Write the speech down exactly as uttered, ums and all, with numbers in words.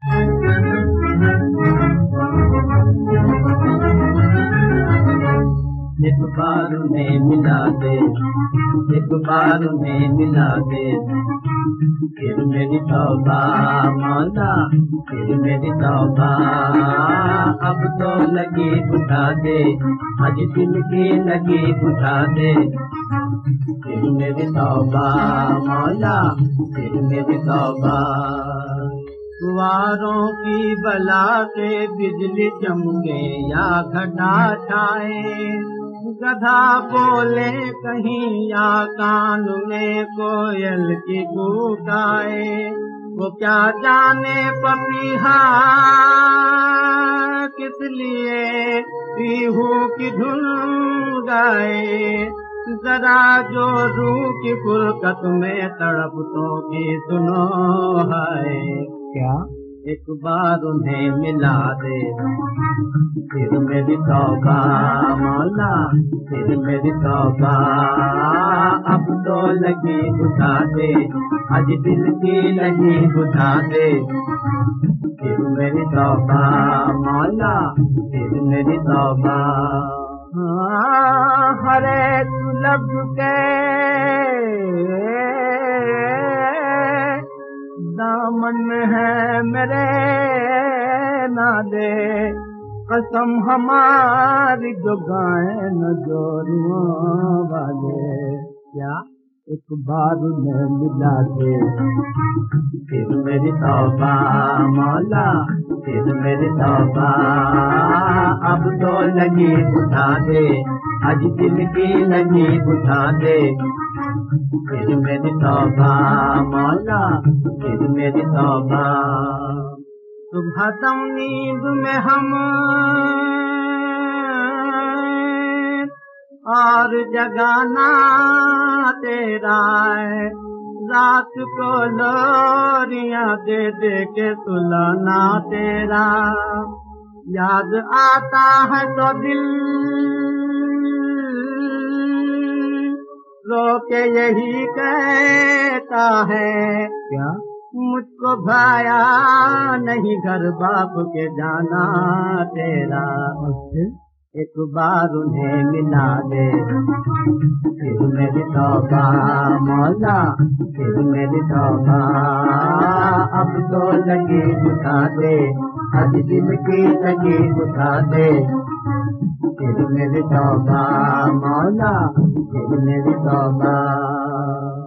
एक बार में मिला दे, एक बार में मिला दे, फिर मेरी तौबा मौला, फिर मेरी तौबा। अब तो लगी बुझा दे, आज दिल की लगी बुझा दे, फिर मेरी तौबा मौला, फिर मेरी तौबा। कुंवारों की बला से बिजली चमके या घटा छाए, गधा बोले कहीं या कान में कोयल की कूक आए। वो क्या जाने पपीहा किस लिए पीहू की धुन गाए, जरा जो रूह की फुरकत में तड़पतों की सुनो है। क्या एक बार उन्हें मिला दे, फिर मेरी तौबा मौला, फिर मेरी तौबा। अब तो लगी बुझा दे, आज दिल की लगी बुझा दे, फिर मेरी तौबा मौला, फिर मेरी तौबा। हरे लब के दामन है मेरे ना दे, कसम हमारी जो गाए न जोरुओं वाले। क्या एक बार उन्हें मिला दे, फिर मेरी तौबा मौला, फिर मेरी तौबा। अब तो लगी बुझा दे, आज दिल की लगी बुझा दे, फिर मेरी तौबा मौला, फिर मेरी तौबा। सुबह दम नींद में हम और जगाना तेरा है, रात को लोरियां दे दे के सुलाना तेरा। याद आता है तो दिल रो के यही कहता है, क्या मुझको भाया नहीं घर बाप के जाना तेरा। एक बार उन्हें मिला दे, फिर मेरी तौबा मौला, फिर मेरी तौबा। अब तो लगी बुझा दे, आज दिल की लगी बुझा दे, फिर मेरी तौबा मौला, फिर मेरी तौबा।